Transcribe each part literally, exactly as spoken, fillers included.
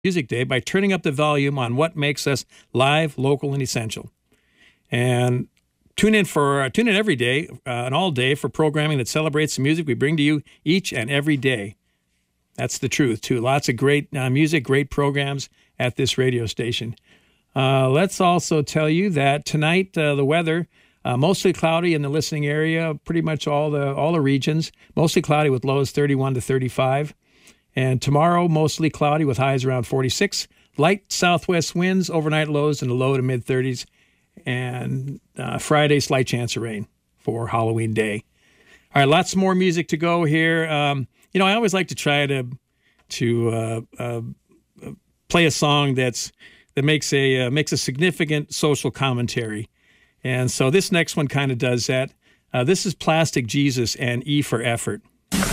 Music Day by turning up the volume on what makes us live, local, and essential. And tune in for uh, tune in every day uh, and all day for programming that celebrates the music we bring to you each and every day. That's the truth, too. Lots of great uh, music, great programs at this radio station. Uh, let's also tell you that tonight uh, the weather, uh, mostly cloudy in the listening area, pretty much all the all the regions. Mostly cloudy with lows thirty-one to thirty-five. And tomorrow, mostly cloudy with highs around forty-six. Light southwest winds, overnight lows in the low to mid-thirties. And uh, Friday, slight chance of rain for Halloween Day. All right, lots more music to go here. Um, you know, I always like to try to to uh, uh, play a song that's that makes a uh, makes a significant social commentary. And so this next one kind of does that. Uh, this is Plastic Jesus and E for Effort.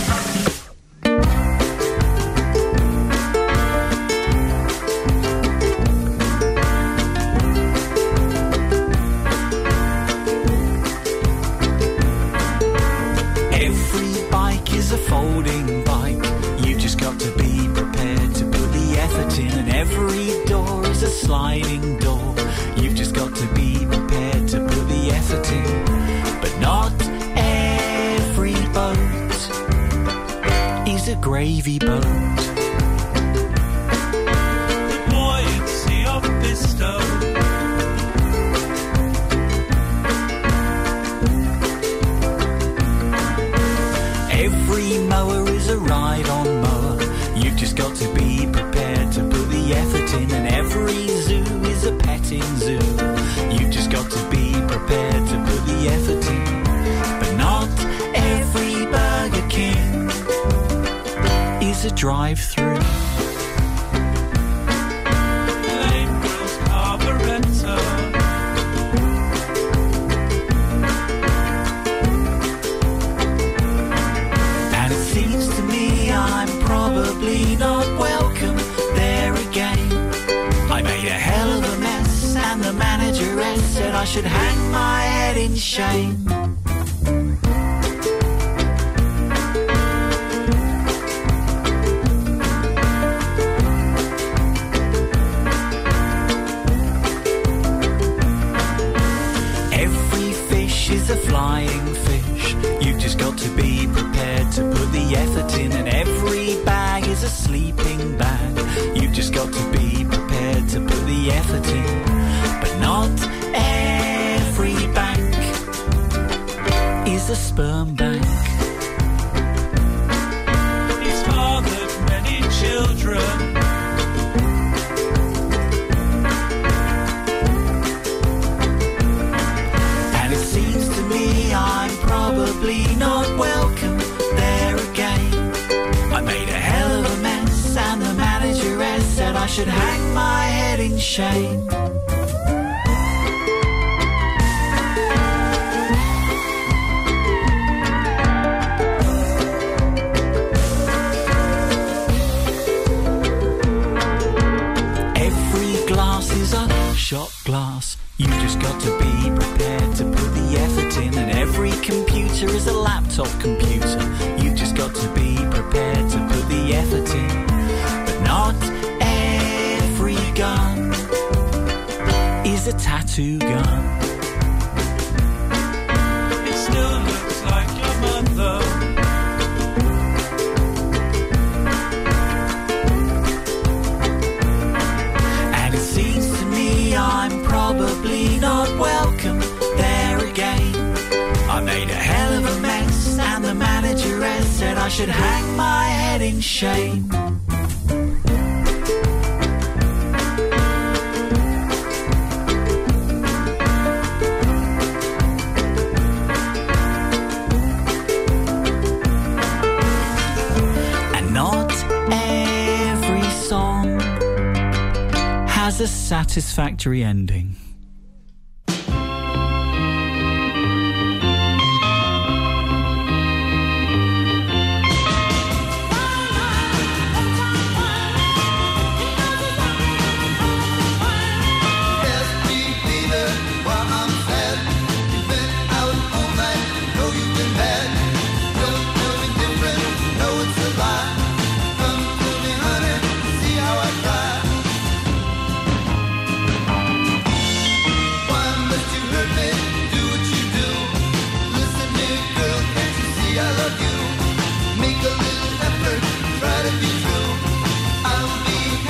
A folding bike. You've just got to be prepared to put the effort in, and every door is a sliding door. You've just got to be prepared to put the effort in. But not every boat is a gravy boat. The buoyancy of a piston. Every mower is a ride-on mower. You've just got to be prepared to put the effort in, and every zoo is a petting zoo. You've just got to be prepared to put the effort in. But not every Burger King is a drive-through. Lane girls carburetor. Probably not welcome there again. I made a hell of a mess, and the manageress said I should hang my head in shame. Every fish is a flying fish. You've just got to be prepared to put the effort in, and every bag is a sleeping bag. You've just got to be prepared to put the effort in. But not every bank is a sperm bank. He's fathered many children. And it seems to me I'm probably not welcome there again. I made a hell of a mess, and the manageress said I should hang my head in shame. Every glass is a shot glass. You just got to be prepared to put the effort in, and every computer is a laptop computer. You've just got to be prepared to put the effort in. But not every gun is a tattoo gun. It still looks like your mother. And it seems to me I'm probably not welcome there again. I made a hell of a mess, and the manageress said I should hang my head in shame. And not every song has a satisfactory ending. Come to me, honey, see how I cry.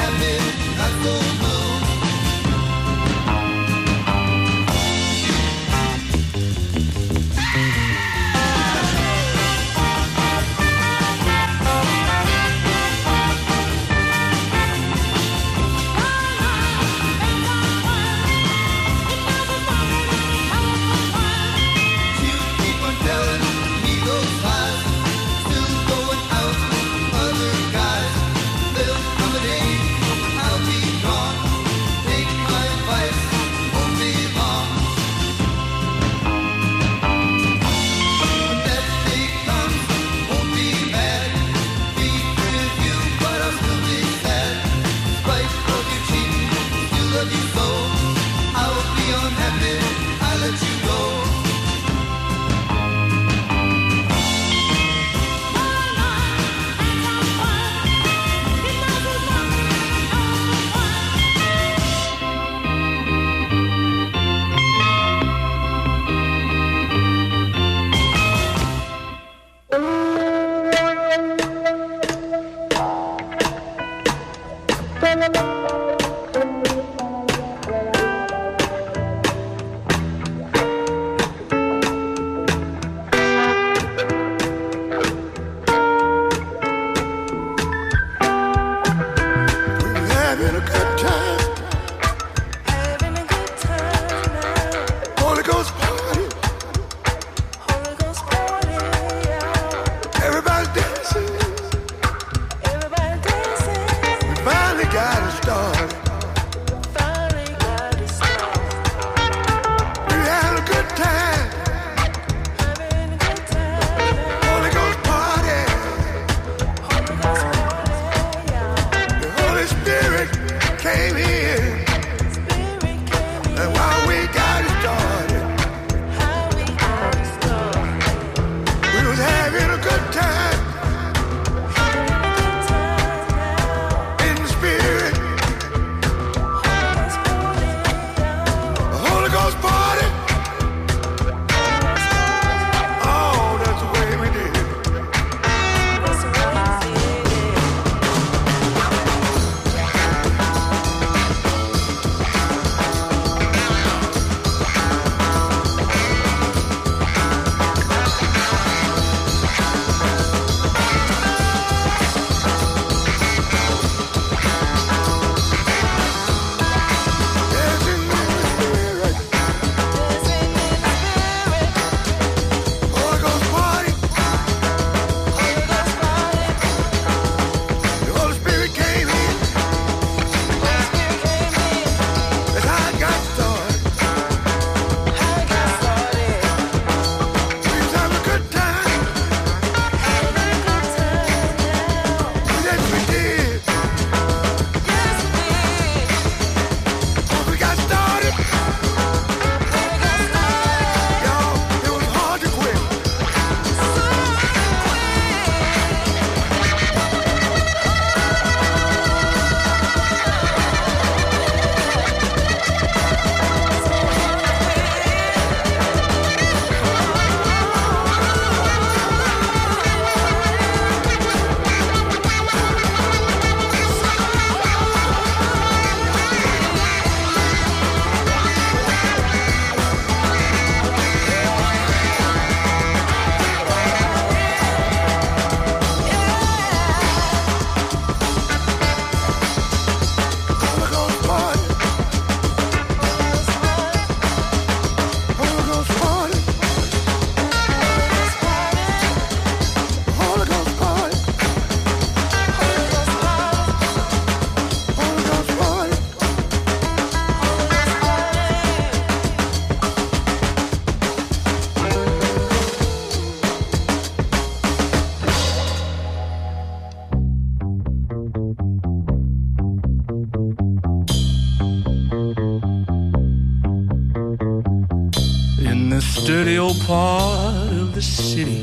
dirty old part of the city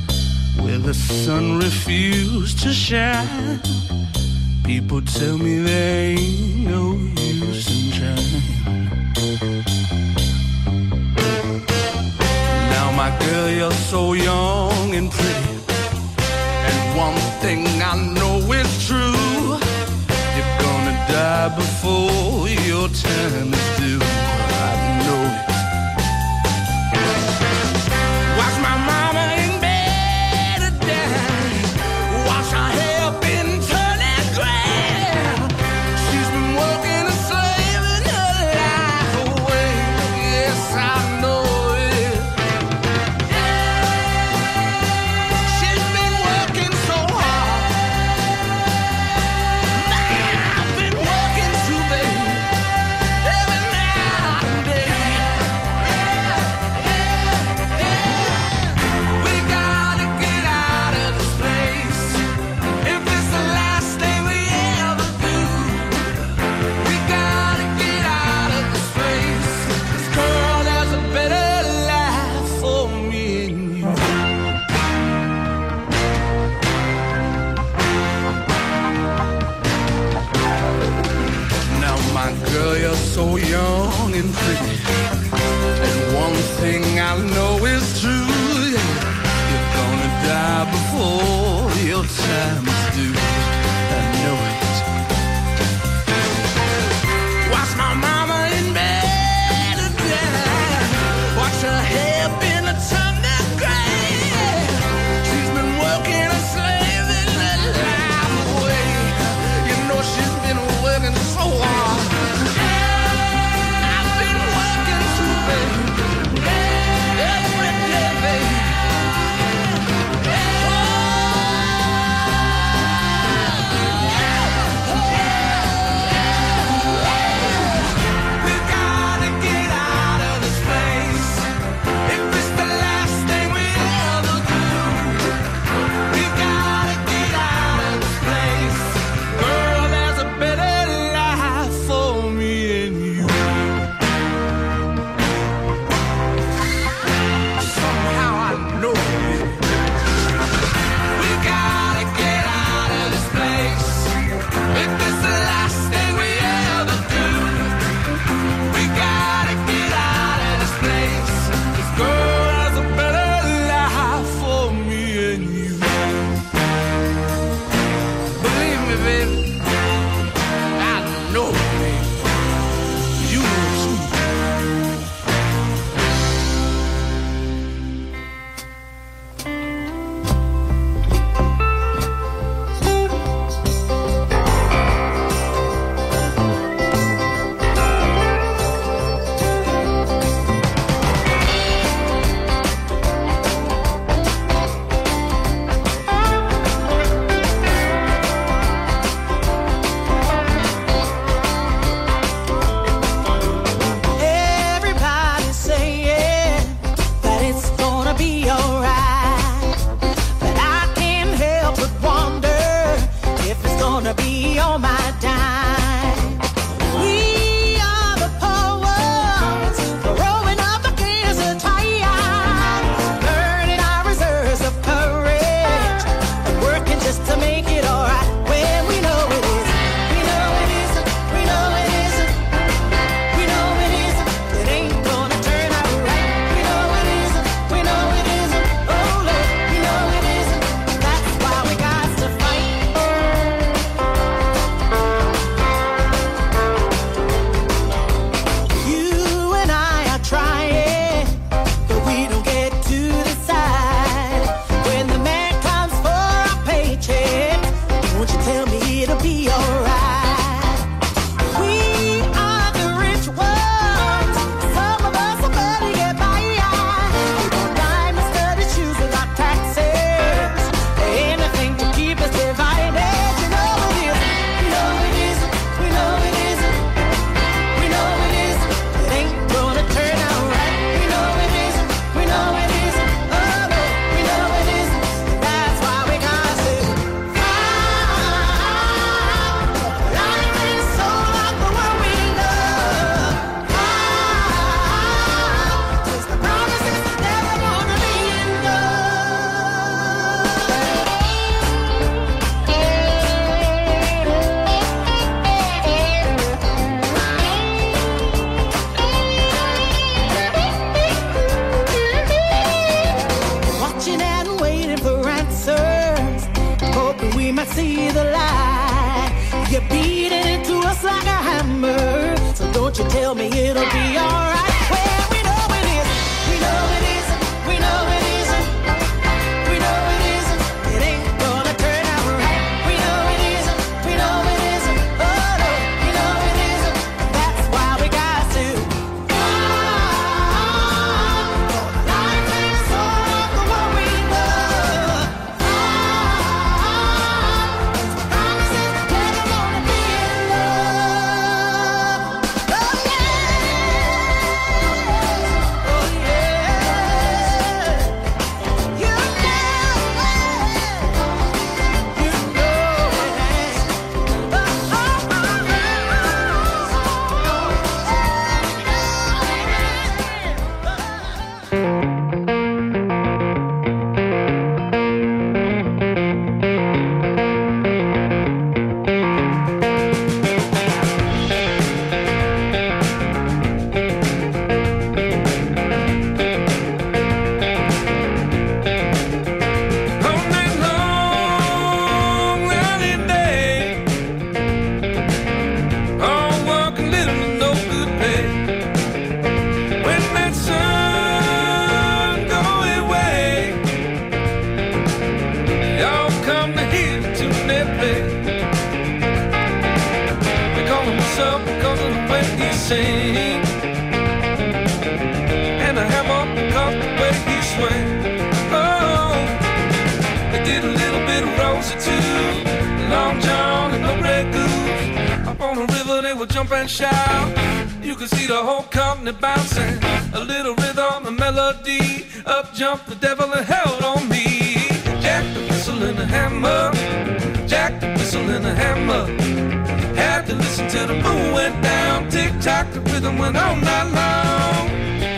where the sun refused to shine. People tell me there ain't no use in trying. Now my girl, you're so young and pretty, and one thing I know is true, you're gonna die before your time is due. I know it. Watch my mama in bed a dying. Watch her hair been turning gray. She's been working and slaving her life away. Yes, I know it. She's been working so hard. I've been working too late. Every night and day. We gotta get out of this place. If it's the last thing we ever do, we gotta get out of this place. 'Cause girl, there's a better life for me and you. Now my girl, you're so young and pretty, and one thing I know is true, you're gonna die before your time is due. I know it. Watch my mama in bed again. Watch her hair been a turning gray. She's been working and slaving her life away. You know she's been working so hard. I've been working too late. Every day, baby. We gotta get out of this place. If it's the last thing we ever do, we gotta get out of this place. Girl, there's a better life for me and you. Somehow I know it. We gotta get out of this place. If it's the last thing we ever do, we gotta get out of this place. 'Cause girl, there's a better life for me and you. Believe me, baby, I know it, baby. You know too. tell me it'll be alright. Well, we know it isn't, we know it isn't, we know it isn't, we know it isn't, it ain't gonna turn out right. We know it isn't, we know it isn't, oh no, we know it isn't, that's why we got to life is all the one we love. Promises never gonna be in love. Oh yeah, oh yeah. You know it, you know All night long, any day, all work and little to no good pay. When that sun go away, y'all come to hear the tune they play. They call him what's up because of the way he sing, and the hammer because the way he swing. Oh, they did a little bit of Rosie too, Long John and the Red Goose. Up on the river they would jump and shout. You could see the whole company bouncing. A little rhythm, a melody. Up jumped the devil and held on me. Jack the whistle and the hammer, Jack the whistle and the hammer. Had to listen till the moon went down. Tick tock, the rhythm went all night long.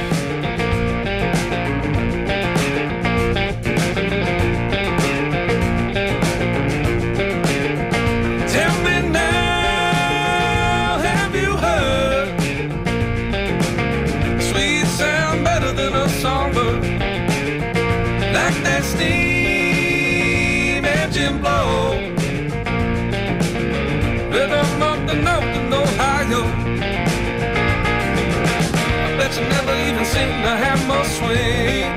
Tell me now, have you heard sweet sound better than a songbird? Like that steam engine blow, rhythm of the note in Ohio. I bet you never even seen the hammer swing.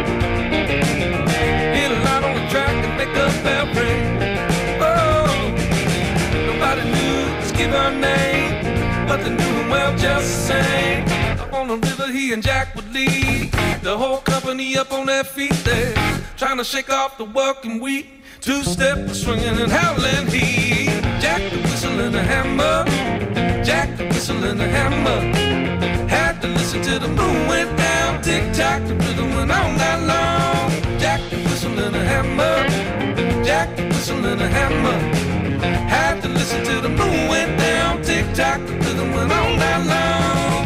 Hit a line on the track and make the bell ring. Oh, nobody knew just give her name, but they knew him well just the same. Up on the river he and Jack would lead the whole company up on their feet there, trying to shake off the working wheat. Two-step swinging and howling heat. Jack the whistle and the hammer, Jack the whistle and the hammer. Had to listen till the moon went down. Tick-tock, the rhythm went all night long. Jack the whistle and the hammer, Jack the whistle and the hammer. Had to listen till the moon went down. Tick-tock, the rhythm went all night long.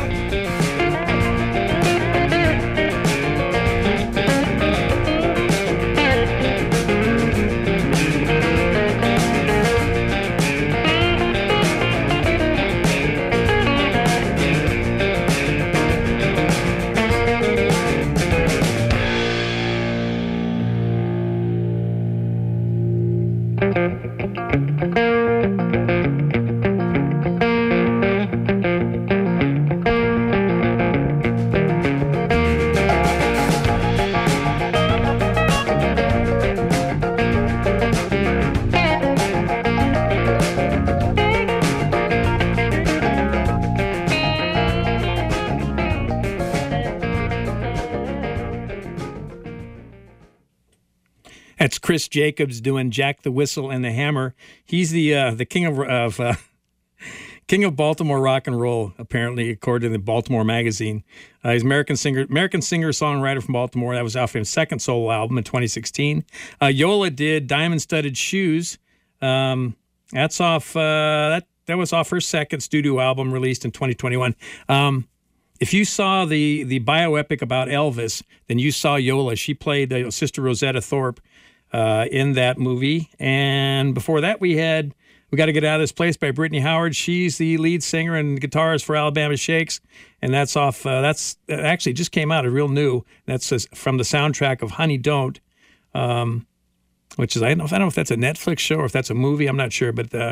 That's Chris Jacobs doing Jack the Whistle and the Hammer. He's the uh, the king of, of uh, king of Baltimore rock and roll, apparently, according to the Baltimore Magazine. Uh, he's American singer, American singer songwriter from Baltimore. That was off his second solo album in twenty sixteen. Uh, Yola did Diamond Studded Shoes. Um, that's off. Uh, that that was off her second studio album released in twenty twenty-one. Um, If you saw the the bioepic about Elvis, then you saw Yola. She played uh, Sister Rosetta Thorpe uh, in that movie. And before that, we had We Got to Get Out of This Place by Brittany Howard. She's the lead singer and guitarist for Alabama Shakes. And that's off, uh, that's that actually just came out, a real new. That's uh, from the soundtrack of Honey Don't, um, which is, I don't know, if, I don't know if that's a Netflix show or if that's a movie. I'm not sure. But uh,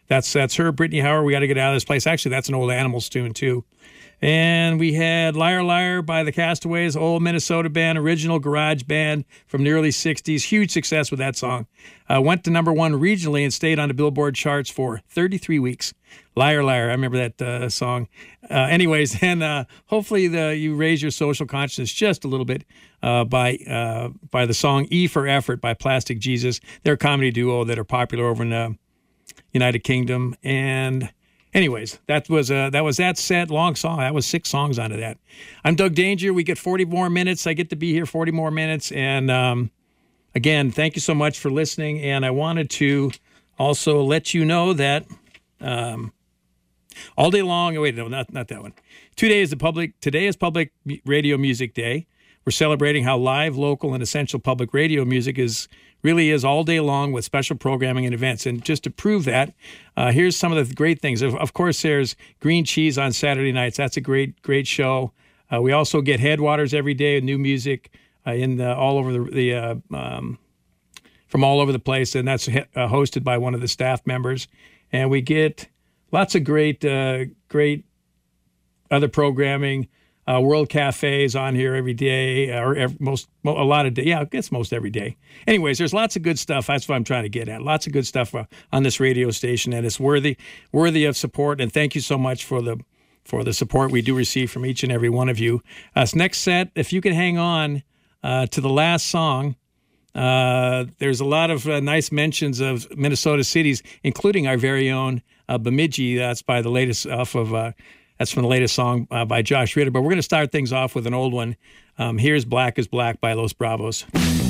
That's that's her, Brittany Howard. We got to get out of this place. Actually, that's an old Animals tune too. And we had Liar Liar by the Castaways, old Minnesota band, original garage band from the early sixties. Huge success with that song. Uh, went to number one regionally and stayed on the Billboard charts for thirty-three weeks. Liar Liar, I remember that uh, song. Uh, anyways, and uh, hopefully the, you raise your social consciousness just a little bit uh, by uh, by the song E for Effort by Plastic Jesus. They're a comedy duo that are popular over in the United Kingdom. And anyways, that was uh, that was that set, long song. That was six songs onto that. I'm Doug Danger. We get forty more minutes. I get to be here forty more minutes. And um, again, thank you so much for listening. And I wanted to also let you know that um, all day long. Oh, wait, no, not not that one. Today is the public. Today is Public Radio Music Day. We're celebrating how live, local, and essential public radio music is really is all day long with special programming and events. And just to prove that, uh, here's some of the great things. Of, of course, there's Green Cheese on Saturday nights. That's a great, great show. Uh, we also get Headwaters every day, new music uh, in the, all over the, the uh, um, from all over the place, and that's uh, hosted by one of the staff members. And we get lots of great, uh, great other programming. Uh, World Cafe is on here every day, or every, most a lot of day. Yeah, I guess most every day. Anyways, there's lots of good stuff. That's what I'm trying to get at. Lots of good stuff uh, on this radio station, and it's worthy worthy of support. And thank you so much for the for the support we do receive from each and every one of you. Uh, this next set, if you can hang on uh, to the last song, uh, there's a lot of uh, nice mentions of Minnesota cities, including our very own uh, Bemidji. That's by the latest off of. Uh, That's from the latest song uh, by Josh Ritter. But we're going to start things off with an old one. Um, here's Black is Black by Los Bravos.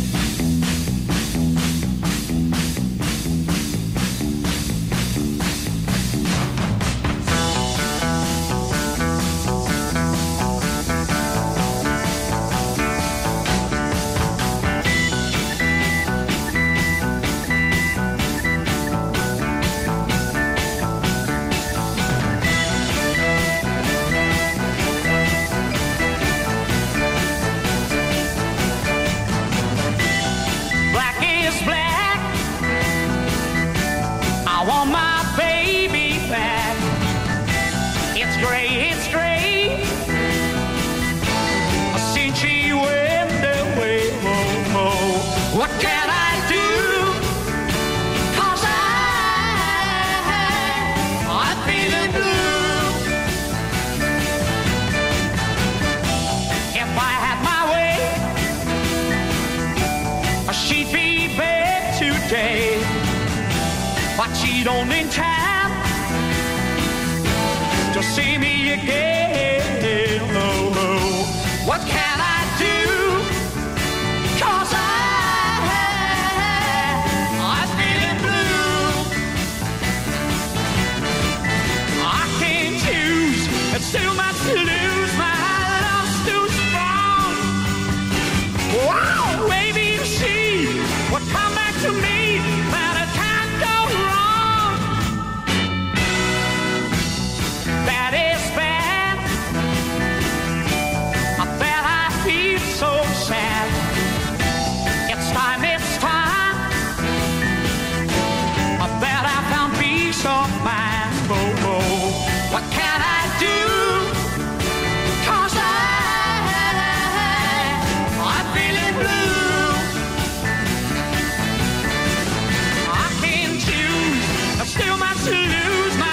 Don't in time to see me again. Oh, oh. What can I do? 'Cause I, I'm feeling blue. I can't choose, it's too much to lose. My love's too strong. Wow, maybe she would come back to me, but it can't go wrong. That is bad. I bet I feel so sad. It's time, it's time. I bet I found peace of mind. Oh, oh. What can I do? 'Cause I, I'm feeling blue. I can't choose. There's still much to lose. My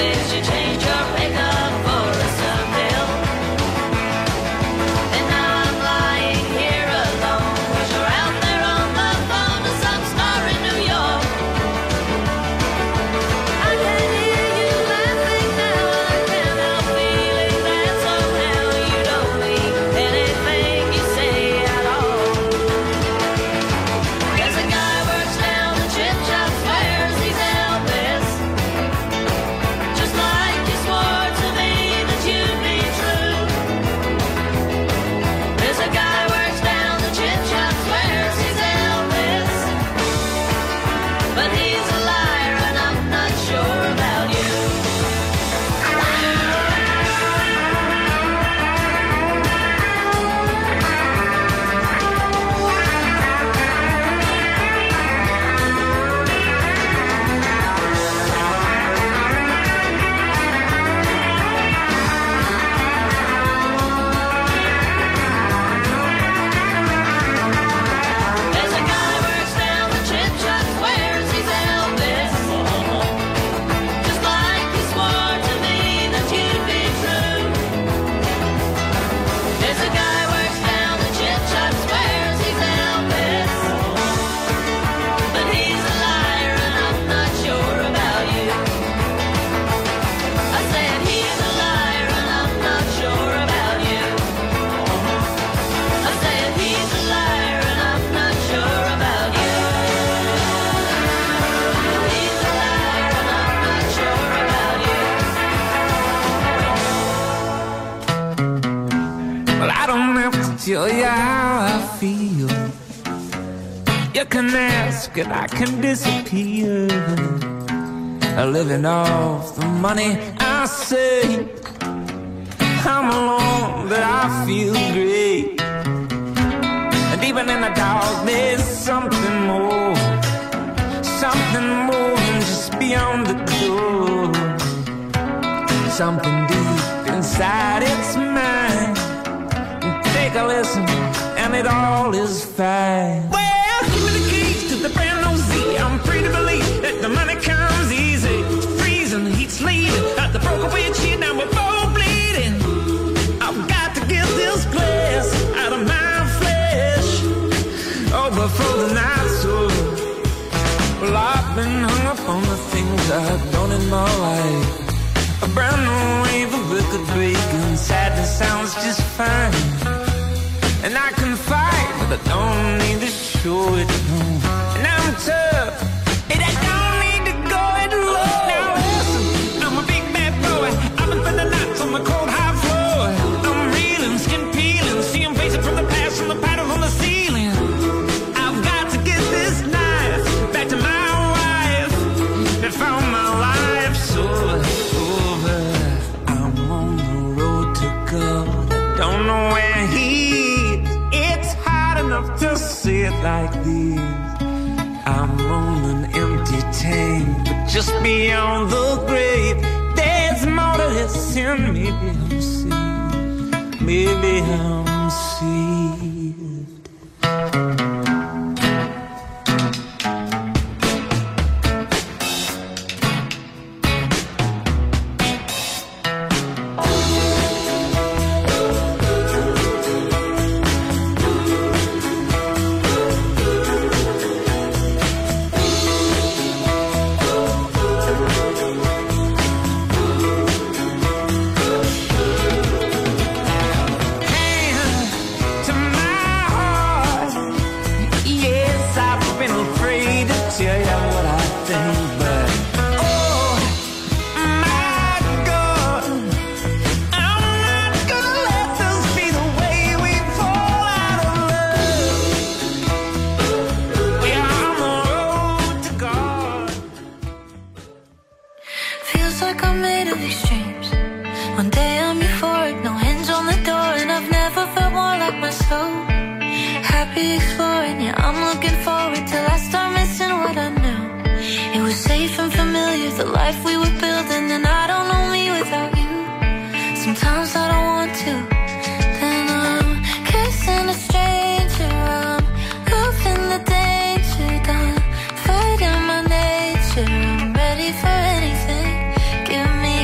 days you change your pickup for a sunbill. And now I'm lying here alone, 'cause you're out there on the phone to some star in New York. I can hear you laughing now, and I can't help feeling that somehow you don't mean anything you say at all. There's a guy works down the chip shop, swears he's Elvis, just like you swore to me that you'd be true. There's a guy works down the chip shop, swears he's Elvis, but he's a liar and I'm not sure about you. There's a guy works down the chip shop, swears he's Elvis, just like you swore to me that you'd be true. There's a guy works down the chip shop, swears he's Elvis, but he's a liar and I'm not sure about you. I said he's a liar and I'm not sure about you. I said he's a liar and I'm not sure about you. He's a liar and I'm not sure about you. Well, I don't have to tell you how I feel. You can ask and I can disappear. Living off the money I save. I'm alone, but I feel great. And even in the dark, there's something more. Something more than just beyond the door. Something deep inside, it's mine. Take a listen, and it all is fine. Well, give me the keys to the brand new Z. I'm free to believe that the money comes easy. It's freezing, heat's leaving. At the broken windshield, now we're both bleeding. I've got to get this glass out of my flesh. Oh, before the night's over. Well, I've been hung up on the things I've done in my life. A brand new wave of record breaking. Sadness sounds just fine. And I can fight, but I don't need to show it. No. And I'm tough, and I don't need to go it alone. Now listen, I'm a big bad boy. I've been spending nights on the cold high floor. I'm reeling, skin peeling, seeing faces from the past and the patterns on the ceiling. I've got to get this knife back to my wife that found my life so over. I'm on the road to God. I don't know where he is. It's hard enough to say it like this. I'm on an empty tank, but just beyond the grave, there's more to this, and maybe I'm saved. Maybe I'm saved. Exploring, yeah, I'm looking forward till I start missing what I knew. It was safe and familiar, the life we were building, and I don't know me without you. Sometimes I don't want to. Then I'm kissing a stranger, I'm loving the danger, done fighting my nature. I'm ready for anything. Give me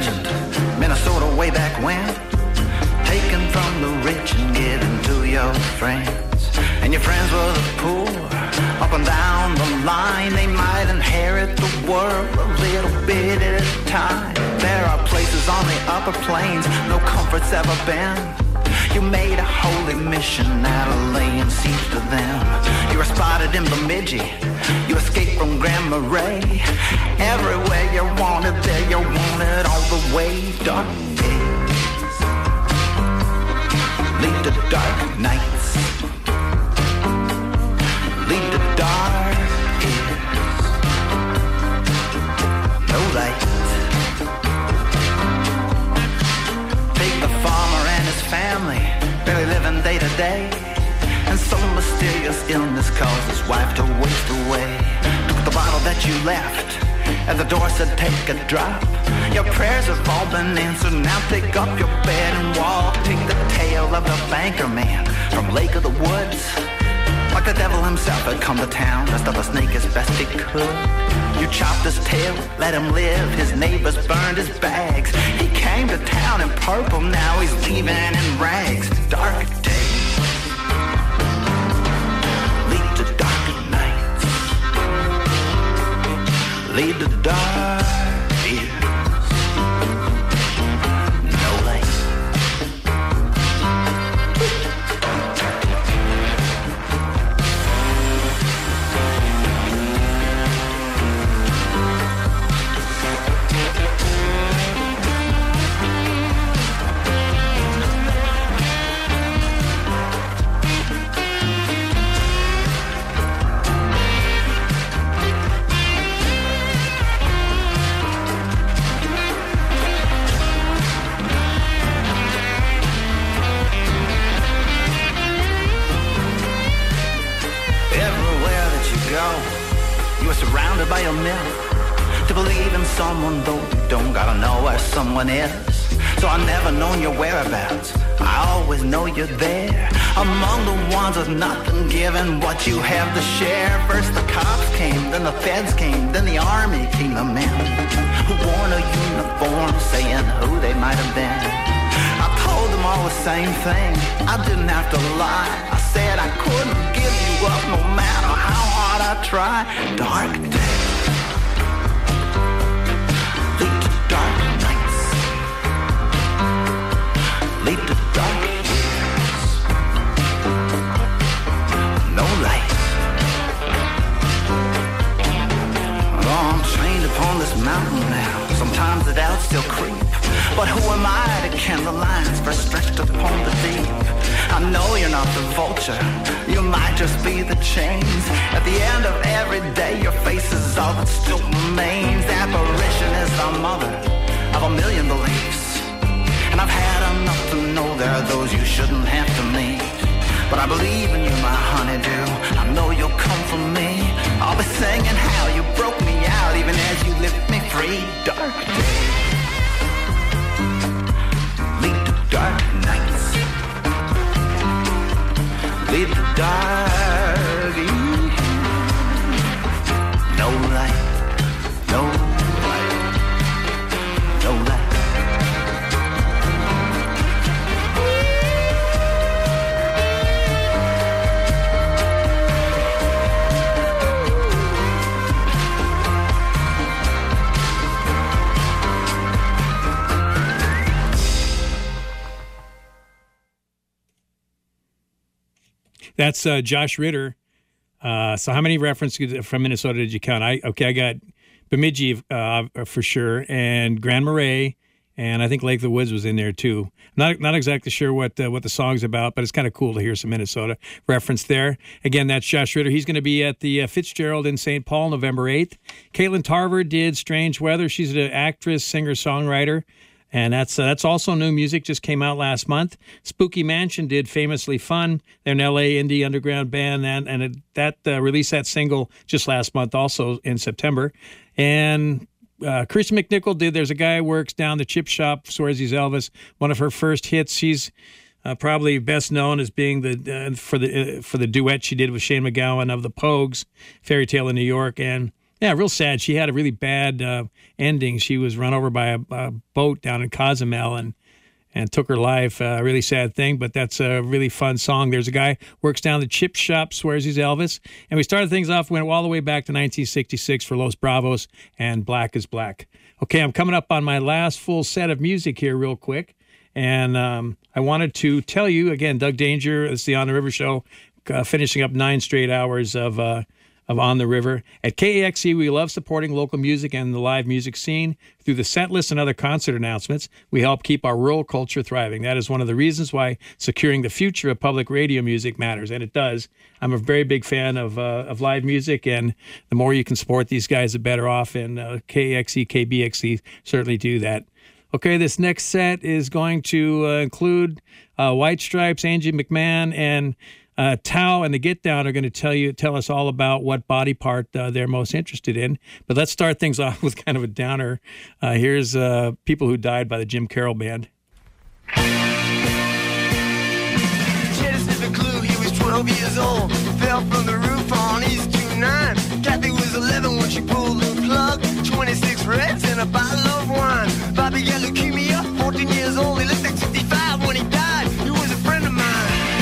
legend, Minnesota way back when. Taken from the rich and given to your friends. And your friends were the poor, up and down the line. They might inherit the world a little bit at a time. There are places on the upper plains no comfort's ever been. You made a holy mission out of laying siege to them. You were spotted in Bemidji, you escaped from Grand Marais. Everywhere you wanted, there you wanted all the way. Dark days lead to dark nights, lead to dark years. No light. Take the farmer and his family, barely living day to day, and some mysterious illness caused his wife to waste away. Took the bottle that you left at the door, said take a drop. Your prayers have all been answered, now pick up your bed and walk. Take the tale of the banker man from Lake of the Woods. Like the devil himself had come to town, dressed up a snake as best he could. You chopped his tail, let him live, his neighbors burned his bags. He came to town in purple, now he's leaving in rags. Dark days lead to dark nights, lead to dark years. No light. Surrounded by your myth, to believe in someone though you don't gotta know where someone is. So I never known your whereabouts, I always know you're there, among the ones with nothing given what you have to share. First the cops came, then the feds came, then the army came, the men who wore a uniform saying who they might have been. I told them all the same thing, I didn't have to lie. I said I couldn't give you up no matter how hard I try. Dark days lead to dark nights, lead to dark years. No light. Oh, I'm chained upon this mountain now. Sometimes the doubts still creep, but who am I to ken the lines first stretched upon the deep? I know you're not the vulture, you might just be the chains. At the end of every day, your face is all that still remains. The apparition is the mother of a million beliefs, and I've had enough to know there are those you shouldn't have to meet. But I believe in you, my honeydew, I know you'll come for me. I'll be singing how you broke me out, even as you lift me free. Dark days lead to dark nights, lead to dark years. No light, no light, no light. That's uh, Josh Ritter. Uh, so how many references from Minnesota did you count? I okay, I got Bemidji uh, for sure, and Grand Marais, and I think Lake of the Woods was in there too. Not not exactly sure what uh, what the song's about, but it's kind of cool to hear some Minnesota reference there. Again, that's Josh Ritter. He's going to be at the uh, Fitzgerald in Saint Paul November eighth. Caitlin Tarver did Strange Weather. She's an actress, singer, songwriter. And that's uh, that's also new music, just came out last month. Spooky Mansion did Famously Fun. They're an L A indie underground band, and, and it, that uh, released that single just last month, also in September. And uh, Christy McNichol did There's a Guy Who Works Down the Chip Shop, Swearsy's Elvis, one of her first hits. She's uh, probably best known as being the uh, for the uh, for the duet she did with Shane MacGowan of the Pogues, Fairy Tale in New York, and Yeah, real sad. She had a really bad uh, ending. She was run over by a, a boat down in Cozumel and and took her life. A uh, really sad thing, but that's a really fun song. There's a guy works down the chip shop, swears he's Elvis. And we started things off, went all the way back to nineteen sixty-six for Los Bravos and Black is Black. Okay, I'm coming up on my last full set of music here real quick. And um, I wanted to tell you, again, Doug Danger, it's the On the River Show, uh, finishing up nine straight hours of uh, of On the River. At K A X E, we love supporting local music and the live music scene. Through the set list and other concert announcements, we help keep our rural culture thriving. That is one of the reasons why securing the future of public radio music matters, and it does. I'm a very big fan of uh, of live music, and the more you can support these guys, the better off, and uh, K A X E, K B X E certainly do that. Okay, this next set is going to uh, include uh, White Stripes, Angie McMahon, and Uh, Tao and the Get Down are going to tell you, tell us all about what body part uh, they're most interested in. But let's start things off with kind of a downer. Uh, here's uh, people who died by the Jim Carroll Band. Cheddar sniffed a clue, he was twelve years old. Fell from the roof on East two nine. Kathy was eleven when she pulled the plug. twenty-six Reds and a bottle of wine. Bobby got leukemia, fourteen years old. He looked like sixty-five when he died. He was a friend of mine.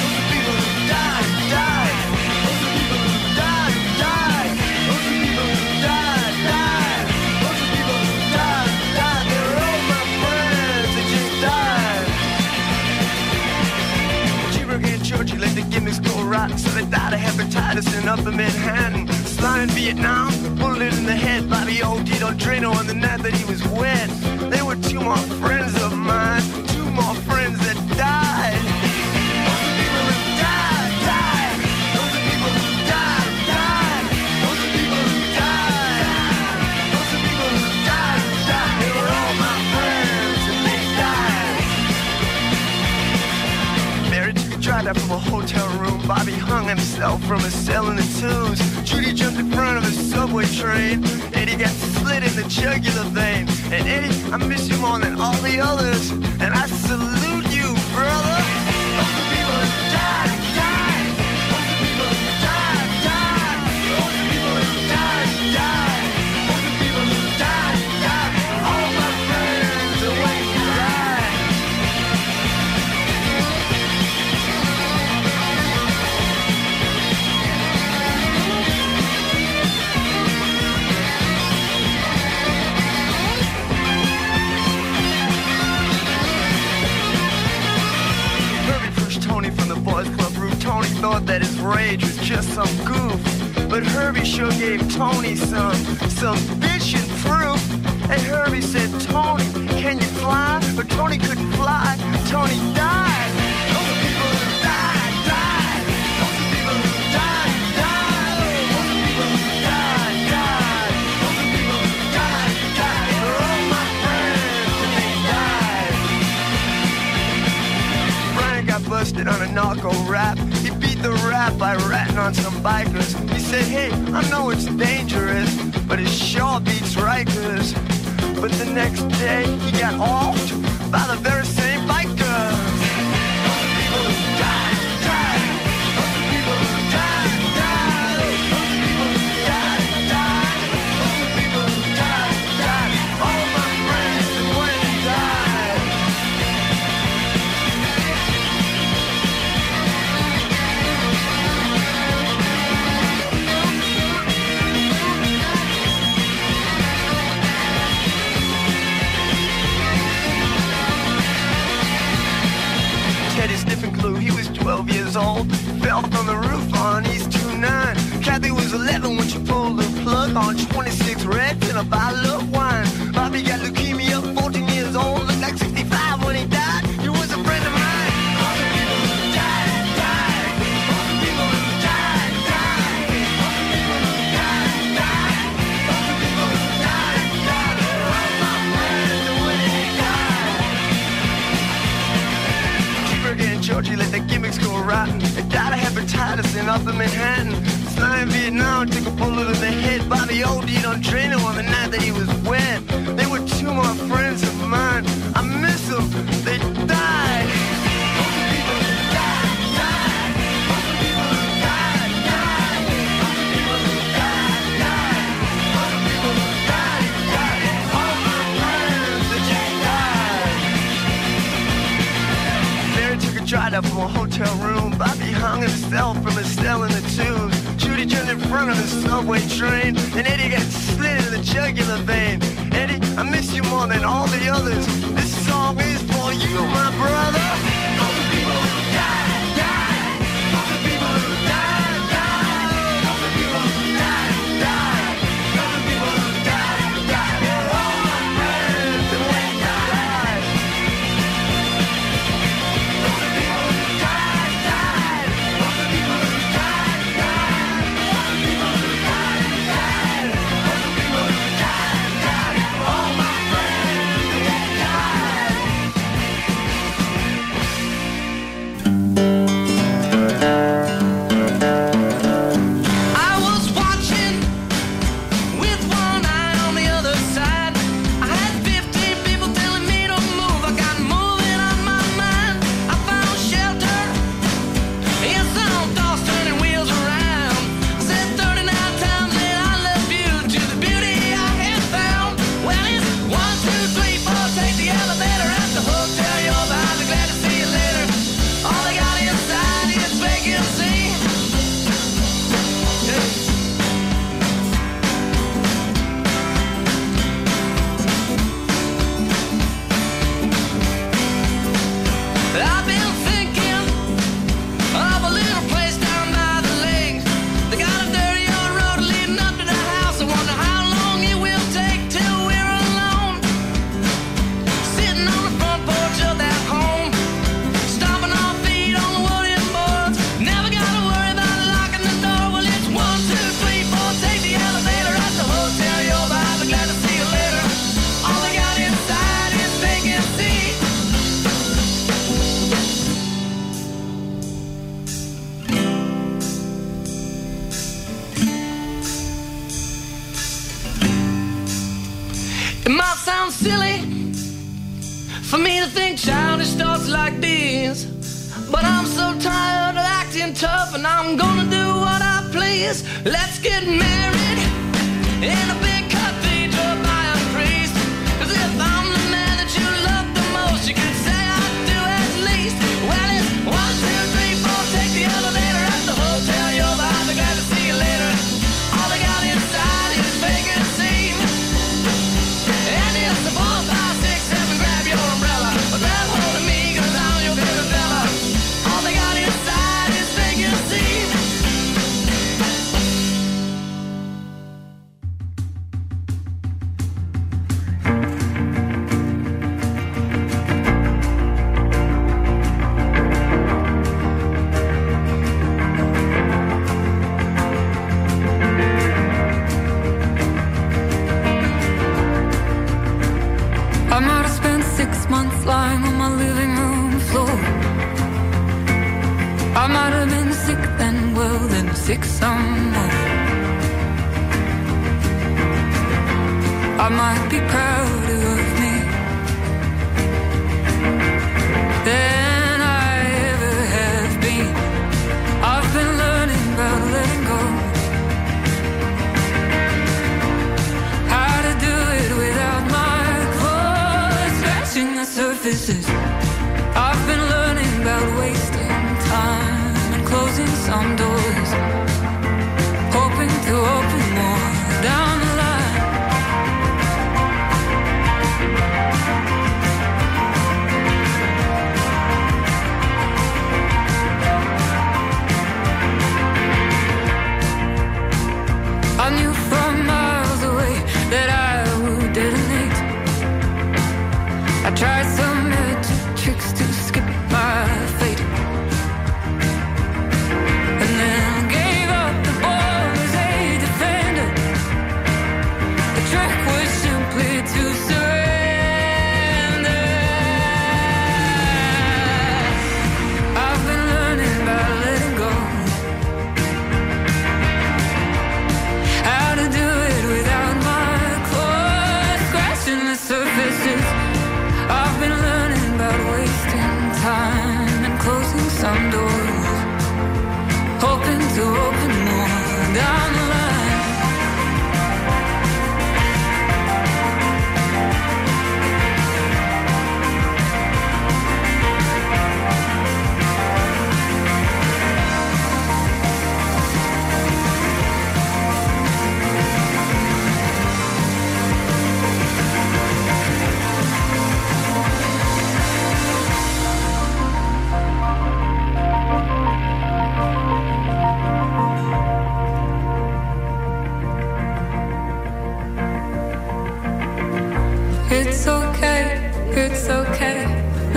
She let the gimmicks go rotten, so they died of hepatitis in upper Manhattan. Slime in Vietnam, bullet in the head. Bobby O D'd on Drano on the night that he was wet. There were two more friends of mine, two more friends that died. Those are people who died, died. Those are people who died, died. Those are people who died. Those are people who died, died. They were all my friends and they died. Mary took a drive out from a hotel room. Bobby hung himself from a cell in the Tombs. Judy jumped in front of a subway train. Eddie got slit in the jugular vein. And Eddie, I miss you more than all the others. And I salute you, brother. Those are people who died, died. Those are people who died, died. Those are people who died, died. Those are people who died, died. All my friends are waiting to die. Tony from the Boys Club roof. Tony thought that his rage was just some goof, but Herbie sure gave Tony some, some bitchin' proof. And Herbie said, Tony, can you fly? But Tony couldn't fly. Tony died. Those are people who died, died. Those are people who died, died. Those are people who died, died. Those are people who died, died. They're all my friends and they died. Brian got busted on a narco rap. He beat the rap by ratting on some bikers. He said, hey, I know it's dangerous, but it sure beats Rikers. But the next day, he got offed by the very same bikers. Those are people who died, died. Those are people who died, died. Those are people who died, died. Those are people who died, died. All my friends and when they died. Teddy sniffing glue, he was twelve years old. Fell from the roof on East two nine. Kathy was eleven when she pulled the plug on twenty-six Reds and a bottle of wine. Bobby got leukemia, fourteen years old. Looked like sixty-five when he died. He was a friend of mine. All the people who died, died. All the people who died, died. All the people who died, died. All the people who died, died. They're all my friends and when they died. Cheeseburger and Georgie let the gimmicks go rotten. They died of hepatitis in upper Manhattan. Slime in Vietnam took a bullet in the head. Bobby O D'd on Drano on the night that he was wet. They were two more friends of mine. I miss them. They died. Those are people who died, died. Those are people who died, died. Those are people who died, died. Those from Estelle in the tubes. Judy turned in front of the subway train, and Eddie got slit in the jugular vein. Eddie, I miss you more than all the others. This song is for you, my brother. All the people who died, died. All the people who died, died. All the people who died, died. All the people who died, died. They're all my friends, and we died. All the people who died, died. All the people who died, died. All the people who died, died. All the people who died, died. All my friends, and we died. I was watching with one eye on the other side. I had fifteen people telling me to move. I got moving on my mind. I found shelter in some thoughts turning wheels around. Said thirty-nine times that I love you to the beauty I had found. Well, it's one, two, three, four. Take the elevator at the hotel. You're behind. Be glad to see you later. All I got inside is vacancy. I've been thinking of a little place down by the lake. They got a dirty old road leading up to the house. I wonder how long it will take till we're alone. Sitting on the front porch of that home, stomping our feet on the wooden boards. Never gotta worry about locking the door. Well, it's one, two, three, four. Take the elevator at the hotel. You're behind. Be glad to see you later. All I got inside is vacancy. It might sound silly for me to think childish thoughts like these, but I'm so tired of acting tough, and I'm gonna do what I please. Let's get married in a big cathedral by a priest. 'Cause if I'm the man that you love the most, you could say I do at least. Well, it's one, two, three, four. Take the elevator at the hotel. You're behind. Be glad to see you later. All I got inside is vacancy. And it's a four, five, six, seven. Grab your umbrella. Grab hold of me, 'cause I'm your favorite fella. All they got inside is vacancy. I might have spent six months lying on my living room floor. I might have been sick then, well then sick some more. I might be prouder of me than I ever have been. I've been learning about letting go, how to do it without my clothes scratching the surfaces. I've been learning about wasting time and closing some doors, hoping to open more down the line. I knew from miles away that I would detonate. I tried some magic tricks to skip my fate, and then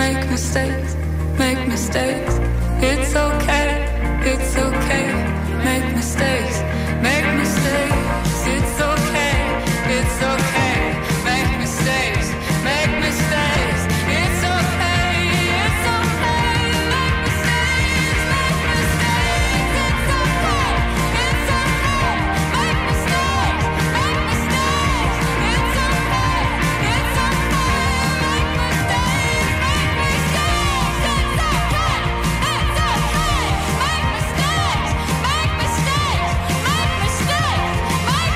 make mistakes, make mistakes. It's okay, it's okay. Make mistakes, make mistakes. It's okay, it's okay. Make mistakes, make mistakes. It's okay, it's okay. Make mistakes, make mistakes. It's okay, it's okay. Make mistakes, make mistakes. It's okay, it's okay. Make mistakes, make mistakes. It's okay, it's okay. Make mistakes, make mistakes. Make mistakes, make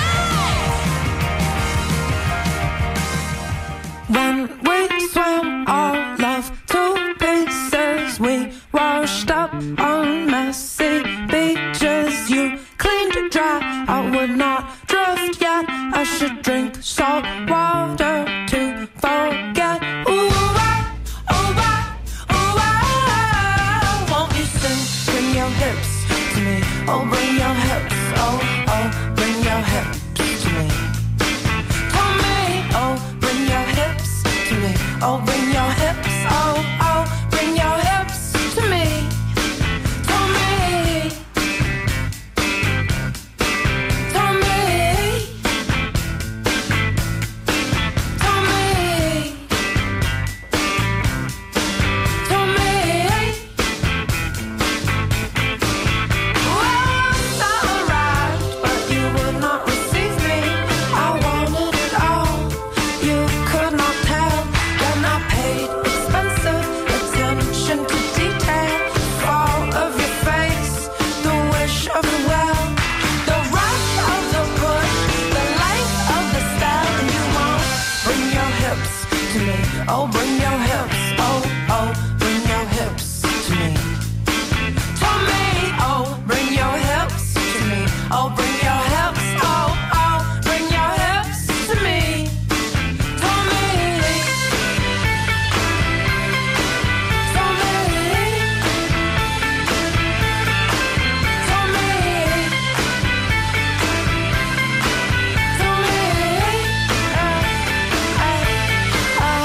mistakes. When we swam our love to pieces, we washed up on messy beaches. You cleaned dry, I would not drift yet. I should drink salt water to forget. Ooh, ah, ooh, ah, ooh, ah. Won't you sing? Bring your hips to me. Oh, bring your hips. Oh, oh, bring your hips to me. Tell me, oh, bring your hips to me. Oh, bring your hips. Oh, oh, bring your hips to me. Tell me. Tell me. Tell me. Tell me. Once I arrived, but you would not receive me. I wanted it all. You could not tell. Then I paid expensive attention to detail. Fall of your face, the wish of the well, the rush of the push, the length of the style. And you won't bring your hips to me. Oh, bring your hips. Oh, oh, bring your hips to me. Tell me, oh, bring your hips to me. Oh, bring your hips. Oh, oh, bring your hips to me. Tell me. Tell me. Tell me. Tell me. Uh, uh, uh, uh,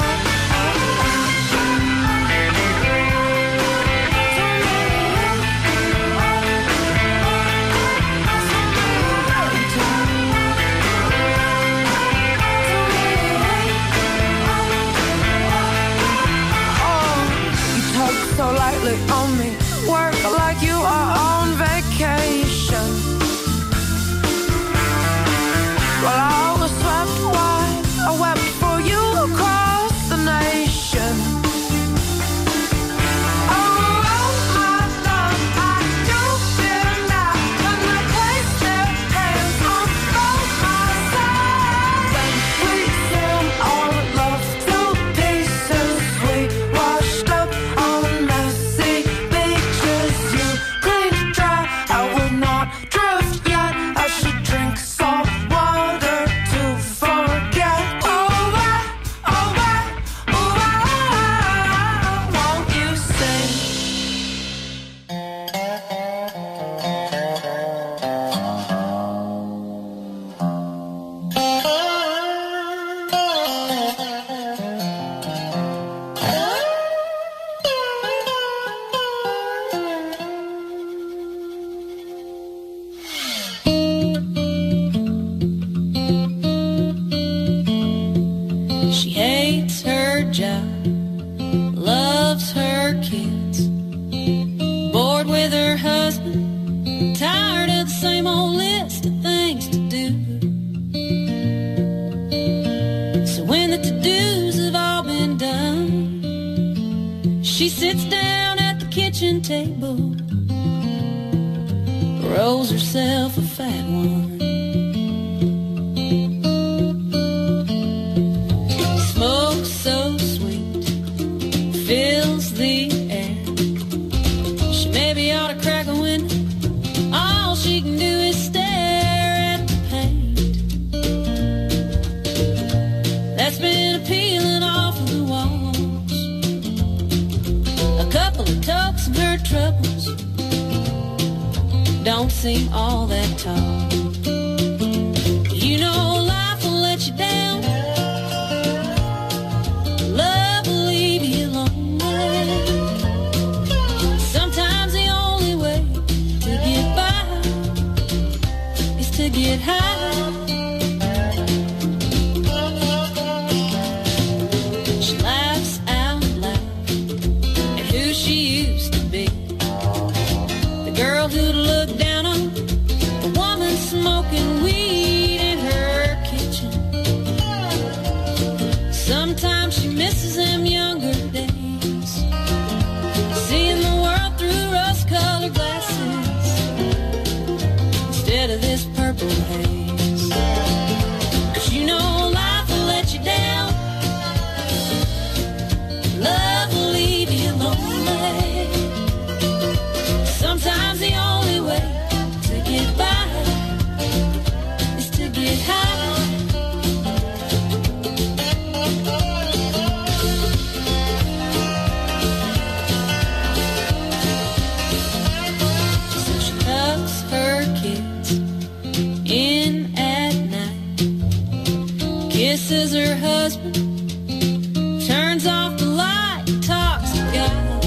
so lightly on me, work like you are on vacation. While I was swept wide, I wept for you across the nation. Oh, my love, I do fear now when they place their hands on both my sides. When we swim our love to pieces, we washed up on messy beaches. You cleaned dry, I would not drift yet. I should drink salt water to forget. Oh, I, oh, I, oh, I, won't you sing? She hates her job, loves her kids, bored with her husband, tired of the same old list of things to do. So when the to-dos have all been done, she sits down at the kitchen table, rolls herself a fat one. Smoke so sweet fills the air. She maybe ought to crack a window. All she can do is stare at the paint that's been peeling off of the walls. A couple of tokes of her troubles don't seem all that tall. You know life will let you down, love will leave you alone. get high. She laughs out loud at who she used to be. The girl who'd look down on the woman smoking weed in her kitchen. Sometimes she misses them younger days, seeing the world through rose-colored glasses instead of this purple haze. 'Cause you know life will let you down, love will leave you lonely. Sometimes the only way to get by is to get high. So she tucks her kids in at night, kisses her husband, turns off the light, talks to God,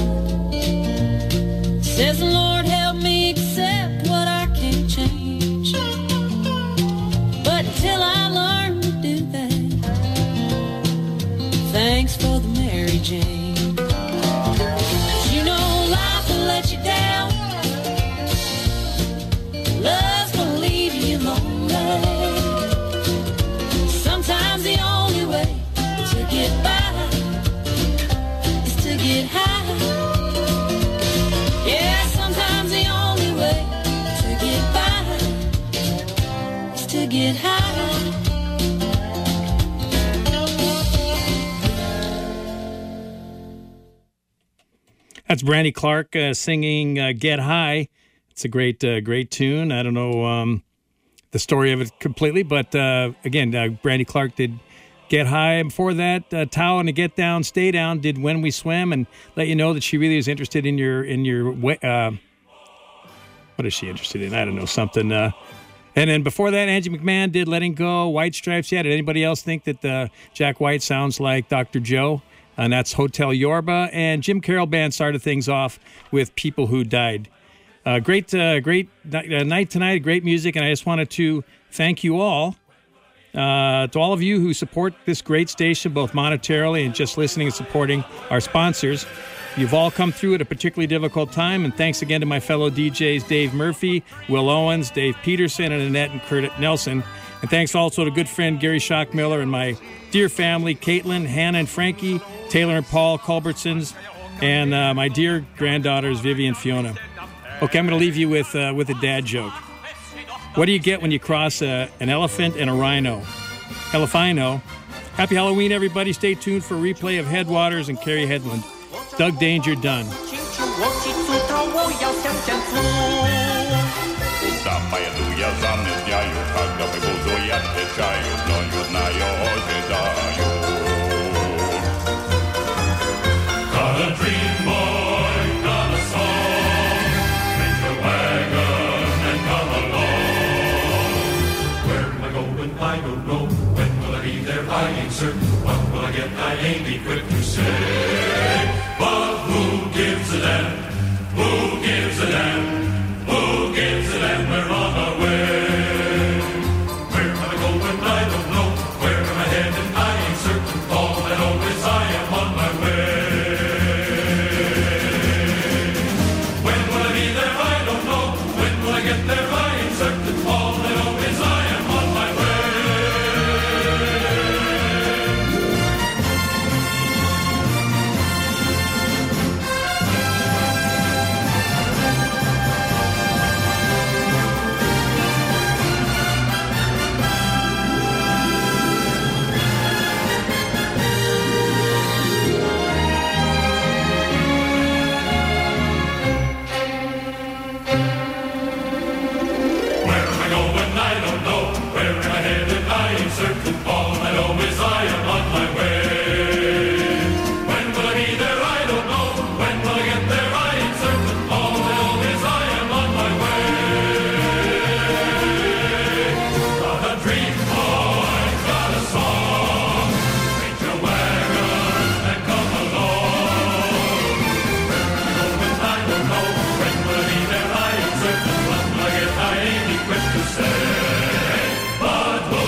says, Lord, help me accept what I can't change. But till I learn to do that, thanks for the Mary Jane. 'Cause you know life will let you down, love's gonna leave you lonely. Sometimes the only way to get by is to get high. Yeah, sometimes the only way to get by is to get high. That's Brandy Clark uh, singing uh, Get High. It's a great, uh, great tune. I don't know um, the story of it completely, but uh, again, uh, Brandy Clark did Get High. Before that, uh, Tao and the Get Down, Stay Down did When We Swim, and let you know that she really is interested in your, in your, uh, what is she interested in? I don't know, something. Uh, and then before that, Angie McMahon did Letting Go, White Stripes. Yeah, did anybody else think that uh, Jack White sounds like Doctor Joe? And that's Hotel Yorba. And Jim Carroll Band started things off with People Who Died. Uh, great, uh, great uh, night tonight, great music, and I just wanted to thank you all, uh, to all of you who support this great station, both monetarily and just listening and supporting our sponsors. You've all come through at a particularly difficult time, and thanks again to my fellow D Js, Dave Murphy, Will Owens, Dave Peterson, and Annette and Kurt Nelson. And thanks also to good friend Gary Schockmiller and my dear family, Caitlin, Hannah, and Frankie, Taylor and Paul Culbertsons, and uh, my dear granddaughters, Vivian and Fiona. Okay, I'm going to leave you with uh, with a dad joke. What do you get when you cross uh, an elephant and a rhino? Elefino. Happy Halloween, everybody. Stay tuned for a replay of Headwaters and Carrie Headland. Doug Danger, done. 'What will I get? I ain't equipped